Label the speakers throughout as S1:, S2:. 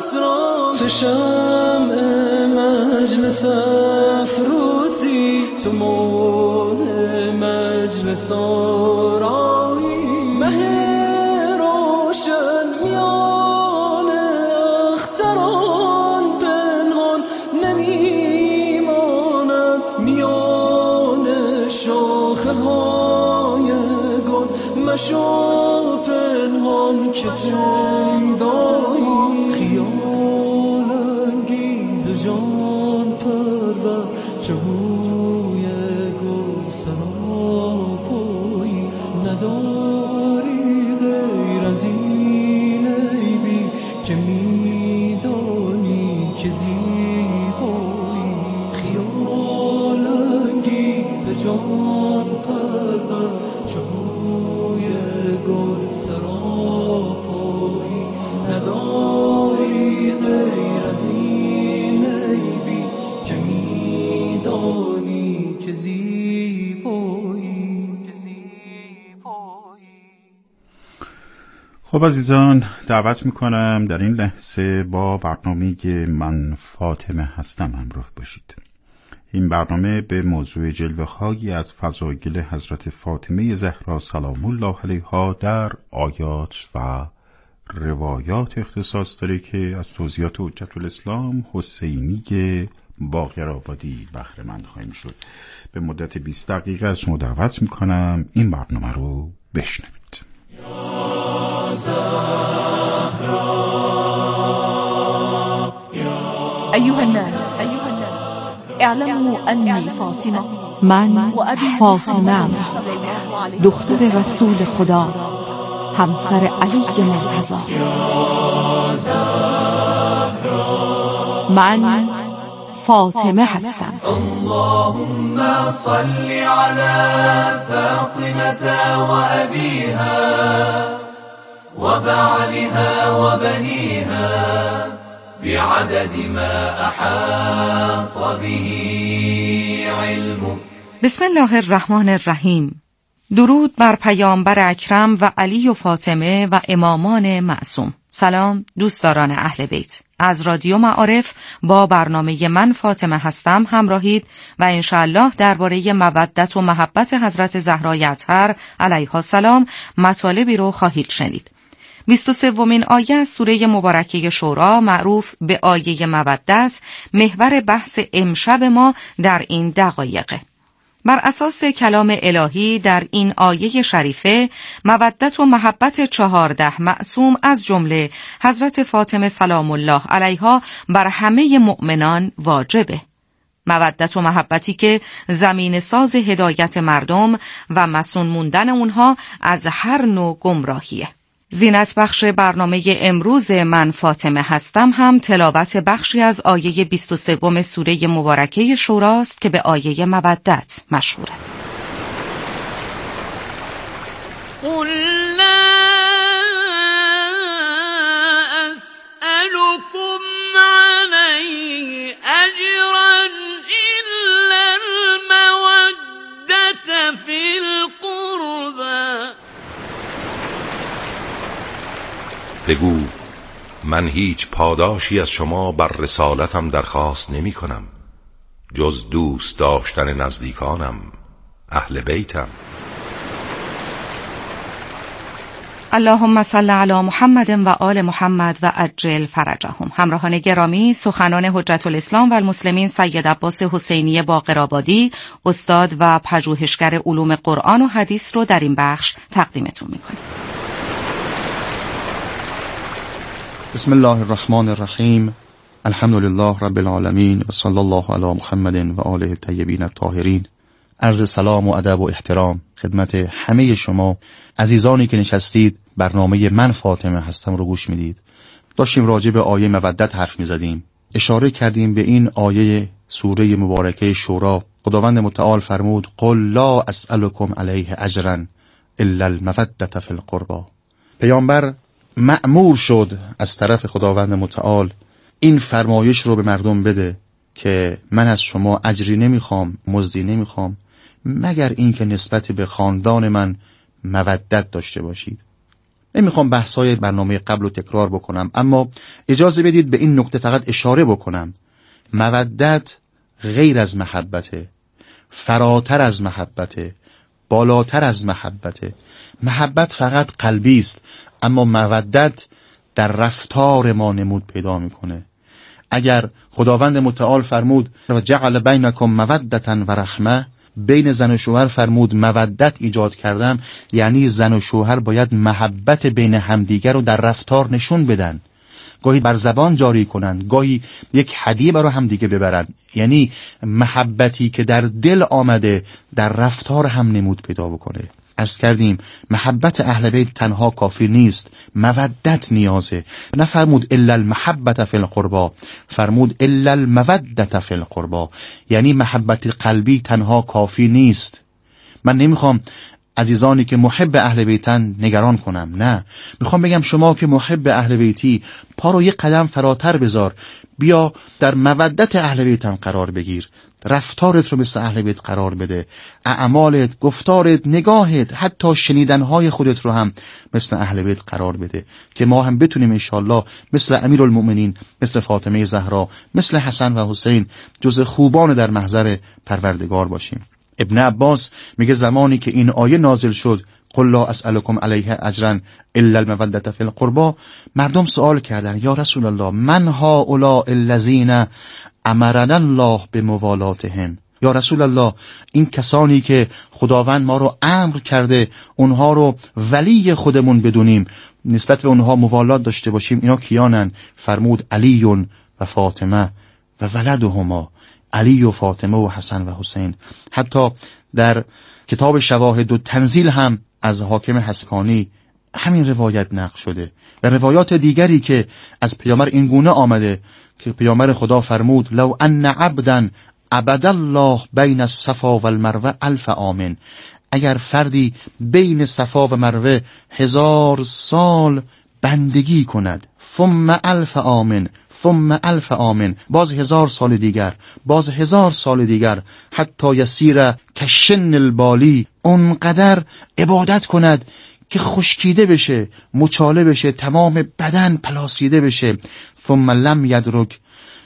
S1: اسرار تو شمع مجلس افروزی تو مون مجلس آرایی مه روشن میان اختران پنهان نمیماند میان شاخه های گل مشو پنهان که پیدایی خیال انگیز جان پرور جوی گل سراپایی نداری غیر از این عیبی که میدانی که زیبایی خیال انگیز جان پرور جوی گل سراپایی نداری غیر از این عیبی که میدانی که زیبایی.
S2: خب عزیزان، دعوت میکنم در این لحظه با برنامه من فاطمه هستم همراه باشید. این برنامه به موضوع جلوه‌هایی از فضایل حضرت فاطمه زهرا سلام الله علیها در آیات و روایات اختصاص داره که از توضیحات حجت الاسلام حسینی باقرآبادی بهره مند خواهیم شد. به مدت 20 دقیقه از شما دعوت میکنم این برنامه رو بشنوید.
S3: أيها الناس اعلموا أني فاطمة من فاطمه دختر رسول خدا همسر علی مرتضی من فاطمه هستم.
S1: اللهم صل على فاطمة وأبيها وبعلها وبنيها بعدد ما أحاط به علمك.
S3: بسم الله الرحمن الرحیم. درود بر پیامبر اکرم و علی و فاطمه و امامان معصوم. سلام دوستداران اهل بیت. از رادیو معارف با برنامه من فاطمه هستم همراهید و انشاءالله درباره مودت و محبت حضرت زهرای اطهر علیها السلام مطالبی رو خواهید شنید. 23مین آیه از سوره مبارکه شورا معروف به آیه مودت محور بحث امشب ما در این دقایقه. بر اساس کلام الهی در این آیه شریفه مودت و محبت 14 معصوم از جمله حضرت فاطمه سلام الله علیها بر همه مؤمنان واجبه. مودت و محبتی که زمین ساز هدایت مردم و مسون موندن اونها از هر نوع گمراهیه. زینت بخش برنامه امروز من فاطمه هستم هم تلاوت بخشی از آیه 23 سوره مبارکه شوراست که به آیه مودت مشهوره.
S4: قل لا اسألكم علیه اجرا الا المودة فی القربى.
S5: بگو من هیچ پاداشی از شما بر رسالتم درخواست نمی کنم جز دوست داشتن نزدیکانم، اهل بیتم.
S3: اللهم صل علی محمد و آل محمد و عجل فرجهم. همراهان گرامی، سخنان حجت الاسلام و المسلمین سید عباس حسینی باقرآبادی استاد و پژوهشگر علوم قرآن و حدیث رو در این بخش تقدیمتون میکنیم.
S6: بسم الله الرحمن الرحیم. الحمد لله رب العالمین و صلی الله علی محمد و آله الطیبین الطاهرین. عرض سلام و ادب و احترام خدمت همه شما عزیزانی که نشستید برنامه من فاطمه هستم رو گوش میدید. داشتیم راجع به آیه مودت حرف میزدیم، اشاره کردیم به این آیه سوره مبارکه شورا. خداوند متعال فرمود قل لا اسألكم علیه اجرا الا المودة فی القربى. پیامبر مأمور شد از طرف خداوند متعال این فرمایش رو به مردم بده که من از شما اجری نمیخوام، مزدی نمیخوام، مگر این که نسبت به خاندان من مودت داشته باشید. نمیخوام بحث‌های برنامه قبل رو تکرار بکنم، اما اجازه بدید به این نکته فقط اشاره بکنم. مودت غیر از محبته، فراتر از محبته، بالاتر از محبته. محبت فقط قلبی است، اما مودت در رفتار ما نمود پیدا میکنه. اگر خداوند متعال فرمود و جعل بینکم مودة و رحمه، بین زن و شوهر فرمود مودت ایجاد کردم، یعنی زن و شوهر باید محبت بین همدیگر رو در رفتار نشون بدن، گاهی بر زبان جاری کنن، گاهی یک هدیه برای همدیگه ببرن. یعنی محبتی که در دل آمده در رفتار هم نمود پیدا بکنه. عرض کردیم محبت اهل بیت تنها کافی نیست، مودت نیازه. نفرمود الا المحبت فی القربا، فرمود الا المودت فی القربا، یعنی محبت قلبی تنها کافی نیست. من نمیخوام عزیزانی که محب اهل بیتن نگران کنم، نه، میخوام بگم شما که محب اهل بیتی پا رو یک قدم فراتر بذار، بیا در مودت اهل بیتن قرار بگیر، رفتارت رو مثل اهل بیت قرار بده، اعمالت، گفتارت، نگاهت، حتی شنیدنهای خودت رو هم مثل اهل بیت قرار بده که ما هم بتونیم انشالله مثل امیرالمؤمنین، مثل فاطمه زهرا، مثل حسن و حسین جز خوبان در محضر پروردگار باشیم. ابن عباس میگه زمانی که این آیه نازل شد قل لا اسألكم علیه اجرا الا المودة فی القربا، مردم سوال کردن یا رسول الله من هؤلاء الذین امرنا الله بموالاتهم، یا رسول الله این کسانی که خداوند ما رو امر کرده اونها رو ولی خودمون بدونیم، نسبت به اونها موالات داشته باشیم، اینا کیانن؟ فرمود علی و فاطمه و ولدهما، علی و فاطمه و حسن و حسین. حتی در کتاب شواهد و تنزیل هم از حاکم حسکانی همین روایت نقل شده و روایات دیگری که از پیامبر این گونه آمده که پیامبر خدا فرمود لو ان عبدا عبد الله بین الصفا و المروه 1000 عام، اگر فردی بین صفا و مروه 1000 سال بندگی کند، ثم 1000 عام، ثم 1000 عام، باز 1000 سال دیگر، باز 1000 سال دیگر، حتی یسیر کشن البالی، اونقدر عبادت کند که خشکیده بشه، مچاله بشه، تمام بدن پلاسیده بشه، ثم لم یدرک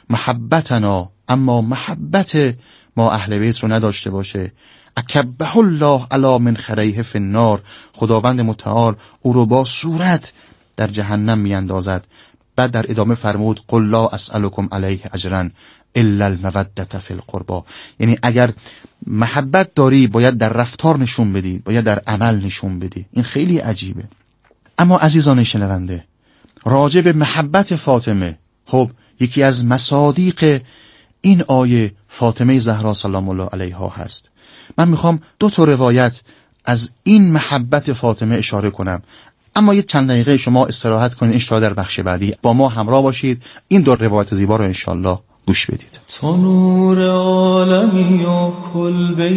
S6: محبتنا، اما محبت ما اهل بیت رو نداشته باشه، اکبه الله علی منخریه فی النار، خداوند متعال او رو با صورت در جهنم میاندازد. بعد در ادامه فرمود قل لا اسألكم علیه اجرا الا المودة فی القربا، یعنی اگر محبت داری باید در رفتار نشون بدی، باید در عمل نشون بدی. این خیلی عجیبه. اما عزیزان شنونده، راجع به محبت فاطمه، خب یکی از مصادیق این آیه فاطمه زهرا سلام الله علیها هست. من میخوام 2 روایت از این محبت فاطمه اشاره کنم، اما یه چند دقیقه شما استراحت کنید، انشاءالله در بخش بعدی با ما همراه باشید، این 2 روایت زیبا رو انشاءالله گوش بدید.
S1: تو نور عالمی و کلبه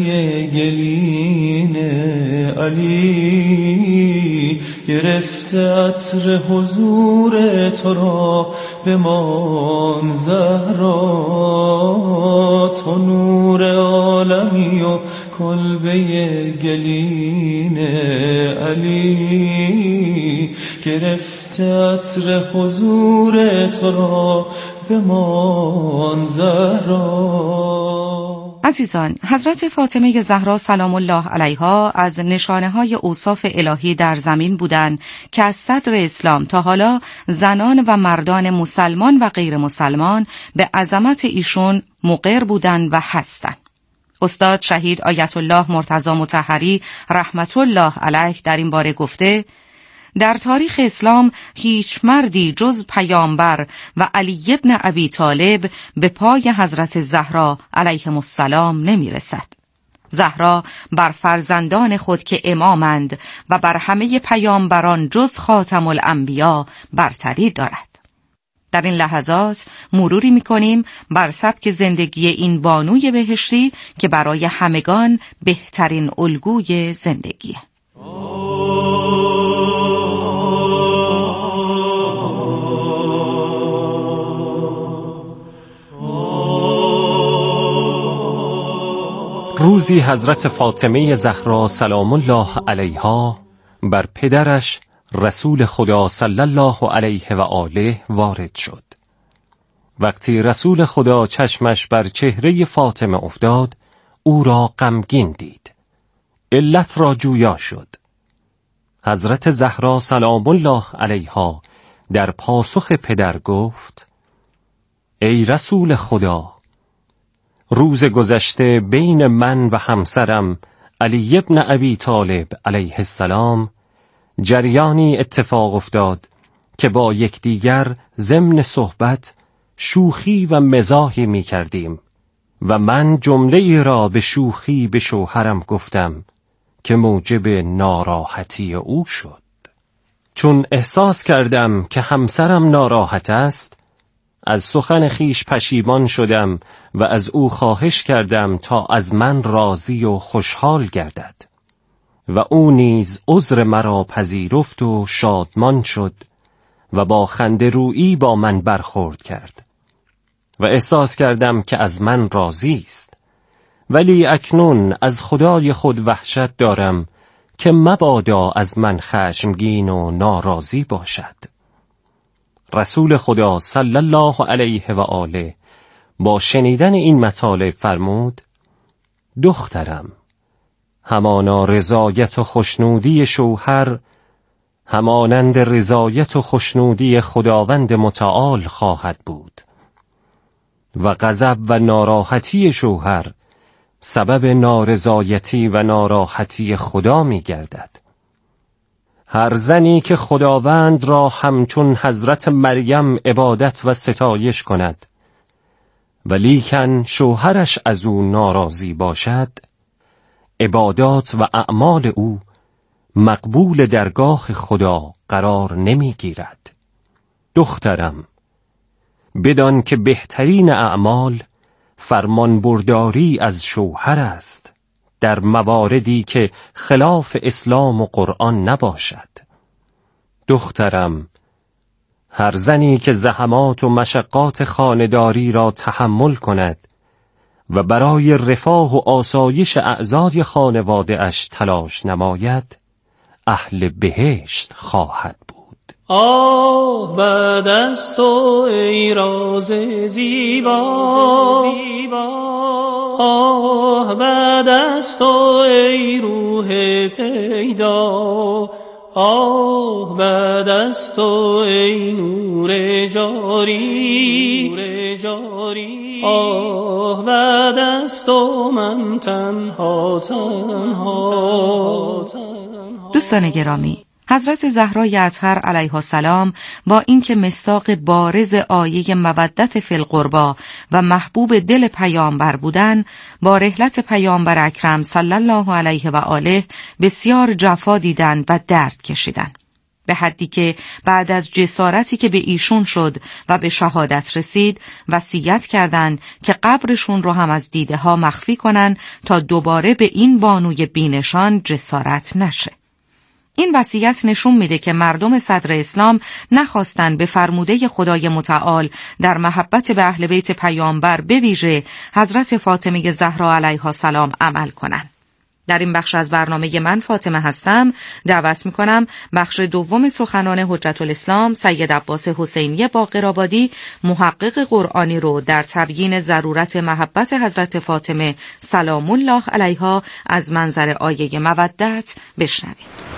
S1: گلین علی، گرفته عطر حضور تو را بمان زهرا، تو نور عالمی و کلبه گلین علی، گرفته عطر حضور تو را بمان زهرا.
S3: عزیزان، حضرت فاطمه زهرا سلام الله علیها از نشانه‌های اوصاف الهی در زمین بودند که از صدر اسلام تا حالا زنان و مردان مسلمان و غیر مسلمان به عظمت ایشون مقر بودند و هستند. استاد شهید آیت الله مرتضی مطهری رحمت الله علیه در این باره گفته در تاریخ اسلام هیچ مردی جز پیامبر و علی ابن ابی طالب به پای حضرت زهرا علیهم السلام نمی رسد. زهرا بر فرزندان خود که امامند و بر همه پیامبران جز خاتم الانبیا برتری دارد. در این لحظات مروری می‌کنیم بر سبک زندگی این بانوی بهشتی که برای همگان بهترین الگوی زندگیه.
S7: روزی حضرت فاطمه زهرا سلام الله علیها بر پدرش رسول خدا صلی الله علیه و آله وارد شد. وقتی رسول خدا چشمش بر چهره فاطمه افتاد، او را غمگین دید. علت را جویا شد. حضرت زهرا سلام الله علیها در پاسخ پدر گفت: ای رسول خدا، روز گذشته بین من و همسرم علی ابن ابی طالب علیه السلام جریانی اتفاق افتاد که با یکدیگر ضمن صحبت شوخی و مزاحی می کردیم و من جمله ای را به شوخی به شوهرم گفتم که موجب ناراحتی او شد. چون احساس کردم که همسرم ناراحت است، از سخن خیش پشیمان شدم و از او خواهش کردم تا از من راضی و خوشحال گردد و او نیز عذر مرا پذیرفت و شادمان شد و با خنده رویی با من برخورد کرد و احساس کردم که از من راضی است، ولی اکنون از خدای خود وحشت دارم که مبادا از من خشمگین و ناراضی باشد. رسول خدا صلی الله علیه و آله با شنیدن این مطالب فرمود: دخترم، همانا رضایت و خوشنودی شوهر همانند رضایت و خوشنودی خداوند متعال خواهد بود و غضب و ناراحتی شوهر سبب نارضایتی و ناراحتی خدا می گردد. هر زنی که خداوند را همچون حضرت مریم عبادت و ستایش کند ولیکن شوهرش از او ناراضی باشد، عبادات و اعمال او مقبول درگاه خدا قرار نمی گیرد. دخترم، بدان که بهترین اعمال فرمانبرداری از شوهر است در مواردی که خلاف اسلام و قرآن نباشد. دخترم، هر زنی که زحمات و مشقات خانه‌داری را تحمل کند و برای رفاه و آسایش اعضای خانواده اش تلاش نماید، اهل بهشت خواهد بود.
S8: آه بعد از تو ای راز زیبا، آه بعد از تو ای روح پیدا، آه بعد از تو ای نور جاری، آه بعد از تو من تنها.
S3: دوستان گرامی، حضرت زهرای اطهر علیها السلام با اینکه مصداق بارز آیه مودت فی القربی و محبوب دل پیامبر بودند، با رحلت پیامبر اکرم صلی الله علیه و آله بسیار جفا دیدند و درد کشیدند، به حدی که بعد از جسارتی که به ایشون شد و به شهادت رسید وصیت کردند که قبرشون رو هم از دیده ها مخفی کنن تا دوباره به این بانوی بینشان جسارت نشه. این وصیت نشون میده که مردم صدر اسلام نخواستن به فرموده خدای متعال در محبت به اهل بیت پیامبر به ویژه حضرت فاطمه زهرا علیها السلام عمل کنن. در این بخش از برنامه من فاطمه هستم دعوت میکنم بخش دوم سخنان حجت الاسلام سید عباس حسینی باقرآبادی محقق قرآنی رو در تبیین ضرورت محبت حضرت فاطمه سلام الله علیها از منظر آیه مودت بشنوید.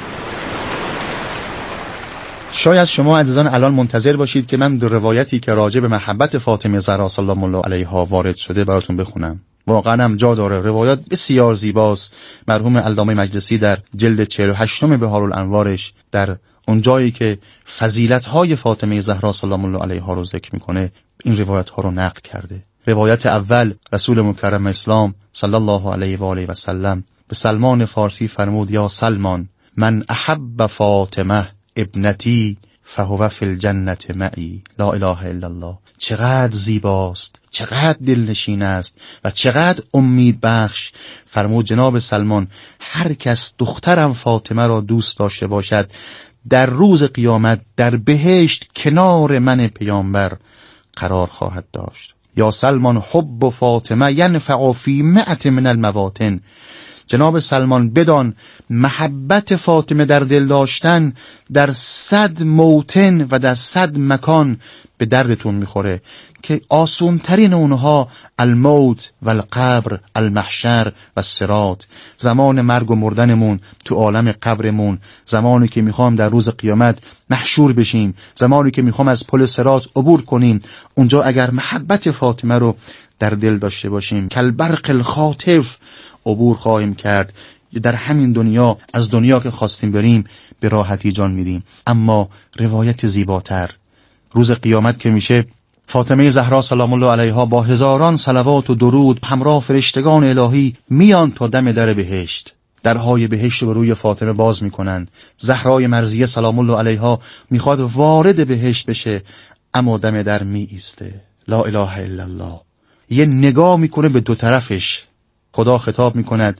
S6: شاید شما عزیزان الان منتظر باشید که من دو روایتی که راجع به محبت فاطمه زهرا سلام الله علیها وارد شده براتون بخونم. واقعا هم جا داره، روایات بسیار زیباست. مرحوم علامه مجلسی در جلد 48 بهارالانوارش در اون جایی که فضیلت‌های فاطمه زهرا سلام الله علیها رو ذکر میکنه این روایت‌ها رو نقل کرده. روایت اول، رسول مکرم اسلام صلی الله علیه و آله و سلم به سلمان فارسی فرمود: یا سلمان، من احب فاطمه ابنتی فهو فی الجنة معی، لا اله الا الله. چقدر زیباست، چقدر دلنشین است و چقدر امید بخش. فرمود جناب سلمان: هر کس دخترم فاطمه را دوست داشته باشد در روز قیامت در بهشت کنار من پیامبر قرار خواهد داشت. یا سلمان، حب فاطمه ینفع فی 100 من المواطن. جناب سلمان بدان محبت فاطمه در دل داشتن در 100 موطن و در 100 مکان به دردتون میخوره که آسون ترین اونها الموت و القبر، المحشر و الصراط، زمان مرگ و مردنمون تو عالم قبرمون، زمانی که میخوام در روز قیامت محشور بشیم، زمانی که میخوام از پل صراط عبور کنیم. اونجا اگر محبت فاطمه رو در دل داشته باشیم کالبرق الخاطف عبور خواهیم کرد. در همین دنیا، از دنیا که خواستیم بریم به راحتی جان میدیم. اما روایت زیباتر روز قیامت که میشه، فاطمه زهرا سلام الله علیها با هزاران صلوات و درود همراه فرشتگان الهی میان تا دم در بهشت. درهای بهشت رو به روی فاطمه باز میکنن. زهرای مرضیه سلام الله علیها میخواد وارد بهشت بشه، اما دم در می ایسته. لا اله الا الله. یه نگاه میکنه به دو طرفش. خدا خطاب میکند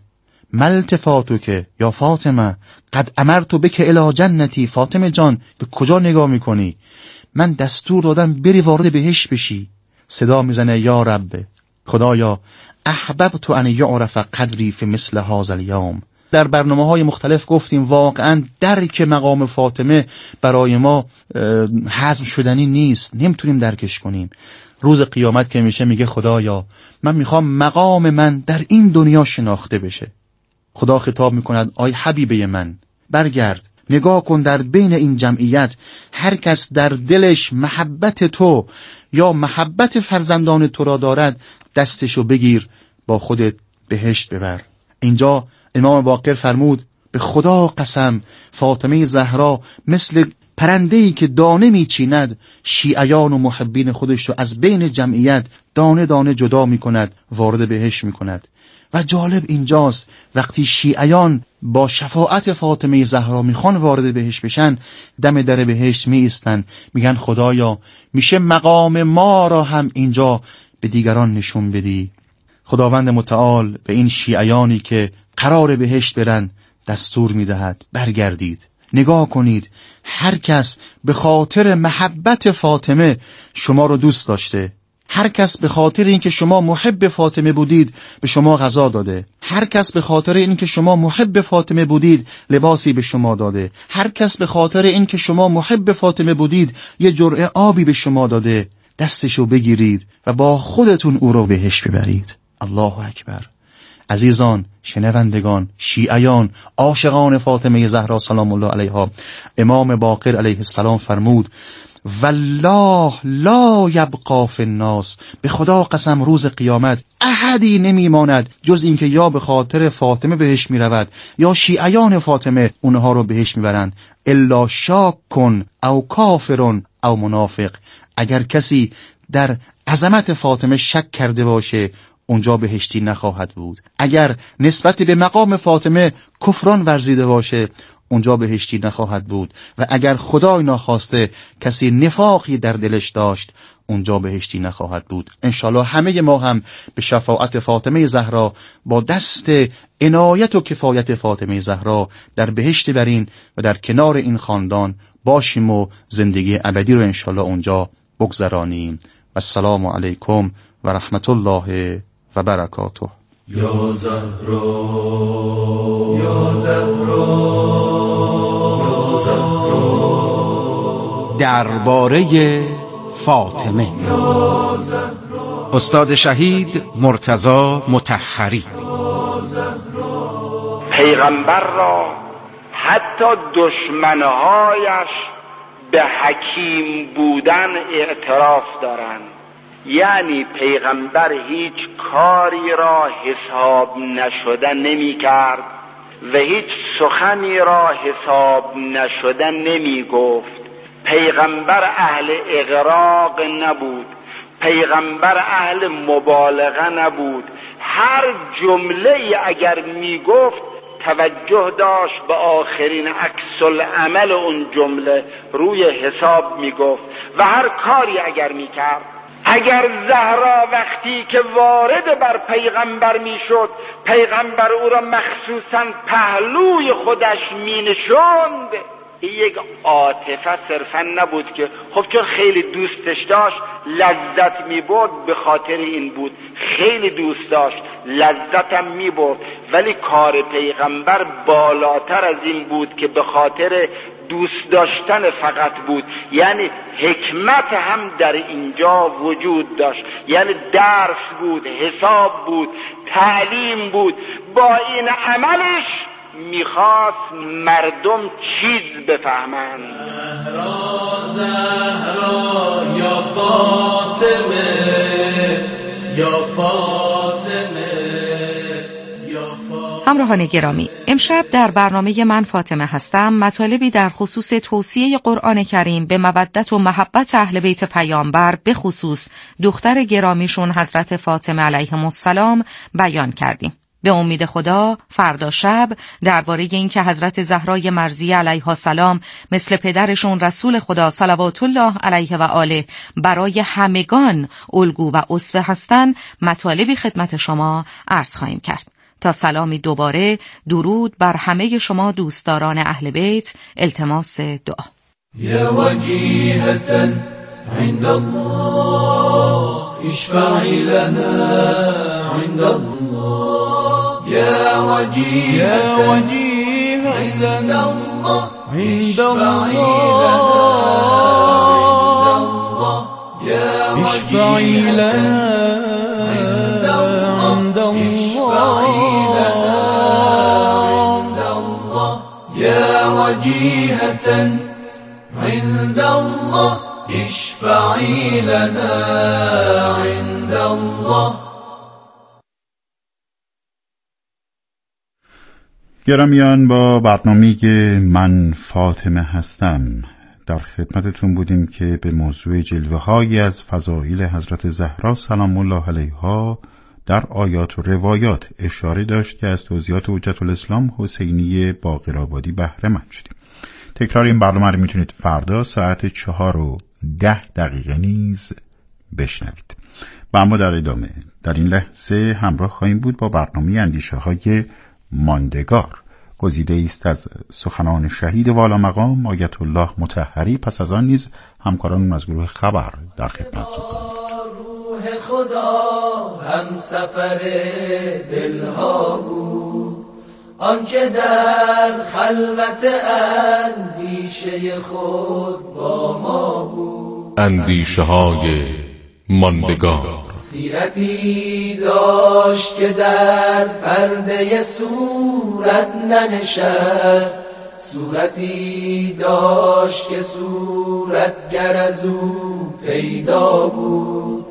S6: ملتفاتو که یا فاطمه قد امرتو بک الی جنتی. فاطمه جان به کجا نگاه میکنی؟ من دستور دادم بری وارد بهشت بشی. صدا میزنه یا رب، خدایا احببت ان یعرف قدری فی مثل هذا الیوم. در برنامه‌های مختلف گفتیم واقعا درک مقام فاطمه برای ما هضم شدنی نیست، نمیتونیم درکش کنیم. روز قیامت که میشه میگه خدایا من میخوام مقام من در این دنیا شناخته بشه. خدا خطاب میکند آی حبیبه من برگرد، نگاه کن در بین این جمعیت هر کس در دلش محبت تو یا محبت فرزندان تو را دارد دستشو بگیر با خودت بهشت ببر. اینجا امام باقر فرمود به خدا قسم فاطمه زهرا مثل پرنده‌ای که دانه میچیند شیعیان و محبین خودش رو از بین جمعیت دانه دانه جدا میکند، وارد بهشت میکند. و جالب اینجاست وقتی شیعیان با شفاعت فاطمه زهرا میخوان وارد بهشت بشن، دم در بهشت میایستن میگن خدایا میشه مقام ما را هم اینجا به دیگران نشون بدی. خداوند متعال به این شیعیانی که قرار بهشت برن دستور میدهد برگردید، نگاه کنید، هر کس به خاطر محبت فاطمه شما رو دوست داشته، هر کس به خاطر اینکه شما محب فاطمه بودید به شما غذا داده، هر کس به خاطر اینکه شما محب فاطمه بودید لباسی به شما داده، هر کس به خاطر اینکه شما محب فاطمه بودید یه جرعه آبی به شما داده. دستشو بگیرید و با خودتون او رو بهشت ببرید. الله اکبر. عزیزان، شنوندگان، شیعیان، عاشقان فاطمه زهرا سلام الله علیها، امام باقر علیه السلام فرمود والله لا یبقى فی الناس، به خدا قسم روز قیامت احدی نمیماند جز اینکه یا به خاطر فاطمه بهش میرود یا شیعیان فاطمه اونها رو بهش میبرند، الا شاکن او کافرون او منافق. اگر کسی در عظمت فاطمه شک کرده باشه اونجا بهشتی نخواهد بود. اگر نسبت به مقام فاطمه کفران ورزیده باشه اونجا بهشتی نخواهد بود. و اگر خدای ناخواسته کسی نفاقی در دلش داشت اونجا بهشتی نخواهد بود. انشالله همه ما هم به شفاعت فاطمه زهرا با دست عنایت و کفایت فاطمه زهرا در بهشت برین و در کنار این خاندان باشیم و زندگی ابدی رو انشالله اونجا بگذرانیم. و السلام علیکم و رحمت الله و برکاته.
S1: یا زهرا یا زهرا یا زهرا.
S9: درباره فاطمه استاد شهید مرتضی مطهری.
S10: پیغمبر را حتی دشمنهایش به حکیم بودن اعتراف دارند. یعنی پیغمبر هیچ کاری را حساب نشده نمی کرد و هیچ سخنی را حساب نشده نمی گفت. پیغمبر اهل اغراق نبود، پیغمبر اهل مبالغه نبود. هر جمله اگر می گفت توجه داشت به آخرین عکس العمل اون جمله، روی حساب می گفت. و هر کاری اگر می کرد، اگر زهرا وقتی که وارد بر پیغمبر می شد پیغمبر او را مخصوصا پهلوی خودش می نشوند، این یک عاطفه صرفا نبود که خب چون خیلی دوستش داشت لذت می‌برد، به خاطر این بود. خیلی دوست داشت، لذتم می‌برد، ولی کار پیغمبر بالاتر از این بود که به خاطر دوست داشتن فقط بود. یعنی حکمت هم در اینجا وجود داشت، یعنی درس بود، حساب بود، تعلیم بود. با این عملش میخواست مردم چیز بفهمند.
S1: زهرا یا فاطمه یا فاطمه یا فاطمه.
S3: همراهان گرامی، امشب در برنامه من فاطمه هستم مطالبی در خصوص توصیه قرآن کریم به مودت و محبت اهل بیت پیامبر، به خصوص دختر گرامیشون حضرت فاطمه علیهم السلام بیان کردیم. به امید خدا فردا شب درباره این که حضرت زهرای مرضیه علیها السلام مثل پدرشون رسول خدا صلوات الله علیه و آله برای همگان الگو و اسوه هستند مطالبی خدمت شما عرض خواهیم کرد. تا سلامی دوباره، درود بر همه شما دوستداران اهل بیت، التماس دعا.
S1: یا وجیهة عند الله اشفعی لنا عند الله يا وجيهة عند الله عند الله اشفعي لنا عند الله يا وجيهة عند الله اشفعي لنا عند الله.
S2: گرامیان، با برنامه من فاطمه هستم در خدمتتون بودیم که به موضوع جلوه‌هایی از فضائل حضرت زهرا سلام الله علیها در آیات و روایات اشاره داشت که از توضیحات حجت الاسلام حسینی باقرآبادی بهره مند شدیم. تکرار این برنامه رو میتونید فردا ساعت 4:10 نیز بشنوید. و اما در ادامه در این لحظه همراه خواهیم بود با برنامه اندیشه‌های ماندگار، گزیده است از سخنان شهید والا مقام آیت الله مطهری. پس از آن نیز همکاران از گروه خبر در خدمتتون خواهند بود.
S1: روح خدا هم سفر دلها بود، آنکه در خلوت اندیشه خود با ما بود.
S5: اندیشه های ماندگار.
S1: سیرتی داشت که در پرده صورت ننشست، صورتی داشت که صورتگر از او پیدا بود،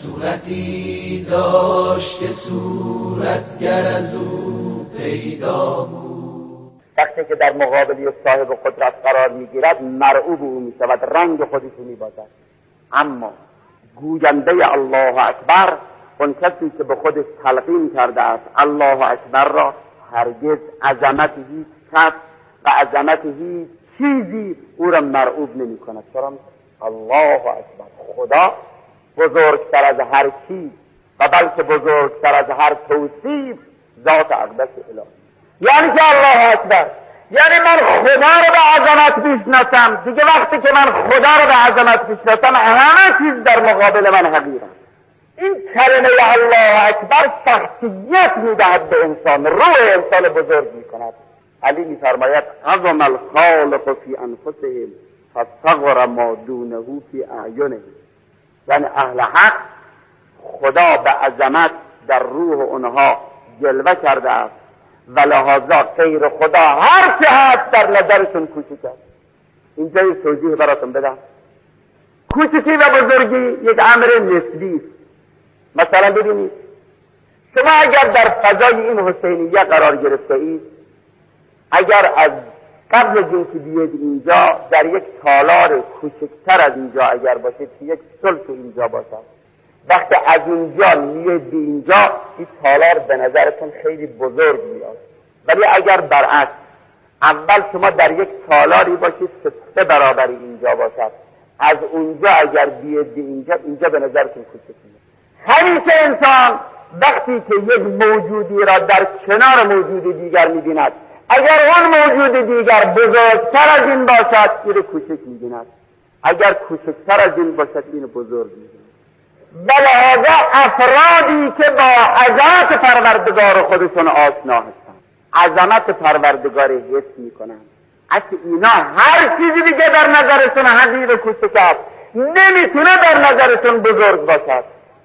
S1: صورتی داشت که صورتگر از او پیدا بود.
S10: وقتی که در مقابلی صاحب قدرت قرار میگیرد مرعوب او میشود، رنگ خودش میبازد. اما گوینده الله اکبر، اون کسی که به خودش تلقین کرده است الله اکبر را، هرگز عظمت هیچ کس و عظمت هیچ چیزی او را مرعوب نمی کند. چرا؟ الله اکبر، خدا بزرگتر از هر چیز و بلکه بزرگتر از هر توصیف ذات اقدس الهی. یعنی که الله اکبر یعنی من خدا رو به عظمت میشناسم دیگه. وقتی که من خدا رو به عظمت میشناسم همه چیز در مقابل من حقیر است. این کلمه الله اکبر شخصیت میدهد به انسان، روح انسان بزرگ میکند. علی میفرماید عظم الخالق فی انفسهم فصغر ما دونه فی اعینهم. یعنی اهل حق خدا به عظمت در روح اونها جلوه کرده است و لحاظا غیر خدا هر چه هست در نظرشون کوچک است. اینجا یک توضیح براتون بدم. کوچکی و بزرگی یک امر نسبی است. مثلا ببینید شما اگر در فضای این حسینیه قرار گرفته اید، اگر از قبل از اینکه بیاید اینجا در یک تالار کوچکتر از اینجا اگر باشید که یک سلط اینجا باشد، وقتی از اینجا میاید به اینجا این تالار به نظرتون خیلی بزرگ میاد. ولی اگر برعکس اول شما در یک تالاری باشید که 3 برابر اینجا باشد، از اونجا اگر بیاید به اینجا به نظرتون کوچک میاد. همین که انسان وقتی که یک موجودی را در کنار موجود دیگر میبیند اگر آن موجود دیگر بزرگتر از این باشد این کوچک می‌بیند، اگر کوچکتر از این باشد این بزرگ می‌بیند. بلهذا افرادی که با عظمت پروردگار خودشون آشنا هستند، عظمت پروردگار حس میکنن، اصلا اینا هر چیزی دیگه در نظرشون حقیر کوچک است، نمیتونه در نظرشون بزرگ باشد.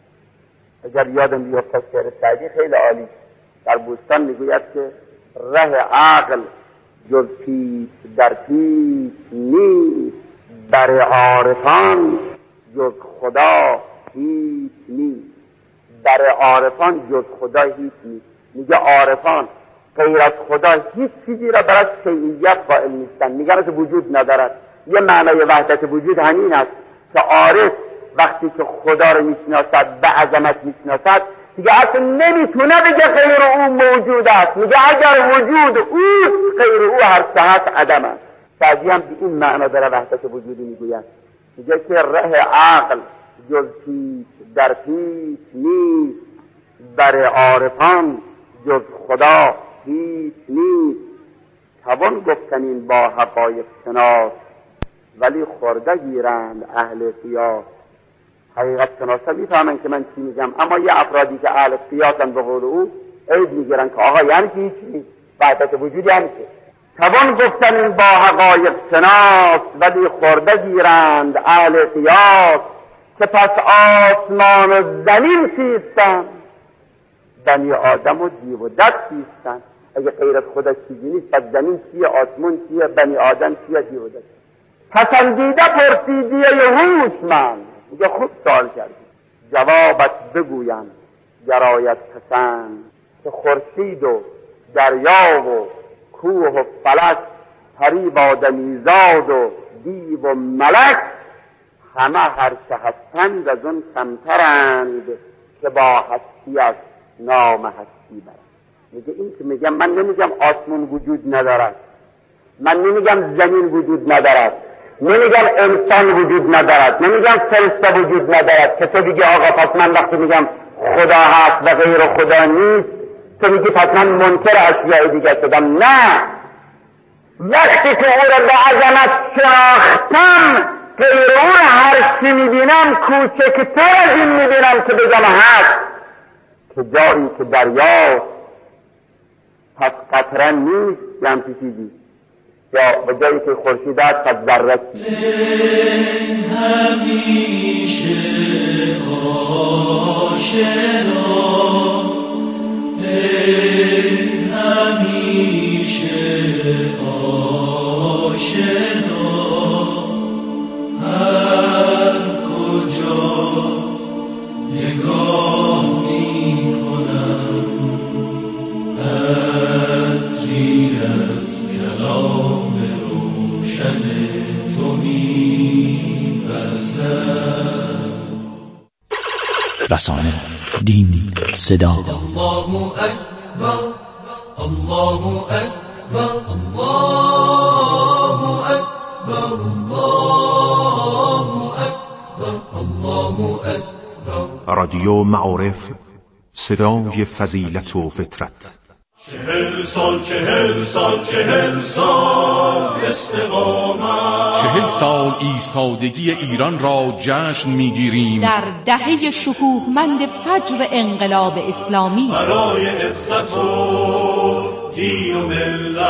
S10: اگر یادم بیفتد شعر سعدی خیلی عالی در بوستان میگوید که ره عقل جز پیش در پیش نیست، بر عارفان جز خدا هیچ نیست. بر عارفان جز خدا هیچ نیست. میگه عارفان غیر از خدا هیچ چیزی را برای شیعیت قائل نیستن، میگن از وجود ندارد. یه معنای وحدت وجود همین است که عارف وقتی که خدا رو میشناسد به عظمت میشناسد دیگه اصلا نمیتونه بگه غیر او موجود است، میگه اگر وجود اوست غیر او هر صحت عدم است. سعدی هم به این معنا داره وحدت وجودی میگوید، میگه که ره عقل جز پیش در پیش نیست، بر عارفان جز خدا هیچ نیست. توان گفتن این با حقایق شناس، ولی خورده گیرند اهل قیاس. حقیقت شناسا میفهمن که من چی میگم، اما یه افرادی که اهل قیاسن به قول او عیب میگیرن که آقا یعنی که هیچ نیست، وحدت وجود یعنی که. توان گفتن این با حقایق شناس، ولی خورده گیرند اهل قیاس. که پس آسمان و زمین چیستن، بنی آدم و دیو و دد چیستن. اگه غیر از خدا چیزی نیست پس زمین چیه، آسمان چیه، بنی آدم چیه، دیو و دد. پسندیده پرسیدی ای هوشمند، میگه خوب سوال کردی جوابت بگویم گرایت پسند. که خورشید و دریا و کوه و فلک، پری و آدمیزاد و دیو و ملک، همه هر چه هستند از اون کمترند، که با هستی از نام هستی برند. میگه این که میگم، من نمیگم آسمان وجود ندارد، من نمیگم زمین وجود ندارد، نمیگم انسان وجود ندارد، نمیگم فرشته وجود ندارد که تو دیگه آقا پس من وقتی میگم خدا هست و غیر خدا نیست تو میگی پس من منکر اشیاء دیگه شدم. نه، وقتی که او را به عظمت شناختم غیر اون هر چی میبینم کوچکتر از این میبینم که بگم هست. که جایی که دریاست پس قطره نیست یا همچی چیزی، یا به جایی که خورشید است پس ذره نیست.
S1: همیشه آشنا، همیشه آشنا، هر کجا نگاه میکنم عطری از کلام روشن تو می‌وزد.
S9: رسانه، دین، صدا.
S1: الله اکبر، الله اکبر، الله اکبر، الله اکبر، الله اکبر.
S11: رادیو معارف، صدای فضیلت و فطرت.
S1: 40 سال 40 سال 40 سال استقامت،
S12: 40 سال ایستادگی ایران را جشن میگیریم
S3: در دهه شکوهمند فجر انقلاب اسلامی
S1: برای عزت و دین و ملت.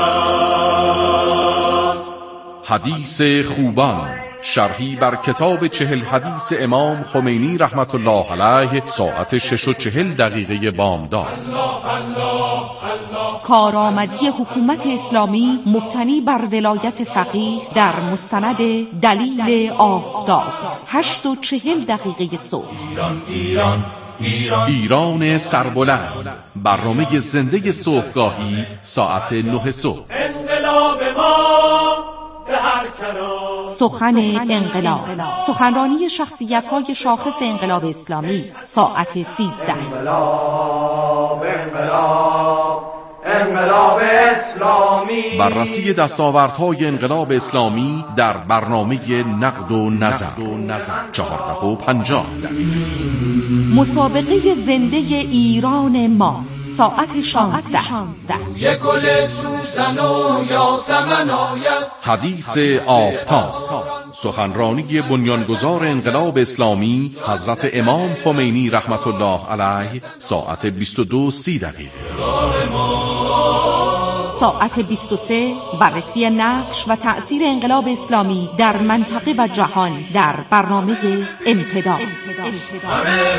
S12: حدیث خوبان، شرحی بر کتاب 40 حدیث امام خمینی رحمت الله علیه، ساعت 6:40 بامداد.
S3: کارآمدی حکومت اسلامی مبتنی بر ولایت فقیه در مستند دلیل آفتاب، 8:40 صبح.
S12: ایران سربلند، برنامه زنده صبحگاهی ساعت 9 صبح.
S8: انقلاب ما به هر کنار.
S3: سخن انقلاب، سخنرانی شخصیت‌های شاخص انقلاب اسلامی ساعت 13.
S13: انقلاب اسلامی،
S12: بررسی دستاوردهای انقلاب اسلامی در برنامه نقد و نظر 4:50.
S3: مسابقه زنده ایران ما ساعت 16.
S14: یک گل سوسن و یاسمن آید.
S12: حدیث آفتاب، سخنرانی بنیانگذار انقلاب اسلامی حضرت امام خمینی رحمت الله علیه، ساعت 22:30.
S3: ساعت 23 بررسی نقش و تأثیر انقلاب اسلامی در منطقه و جهان در برنامه امتداد.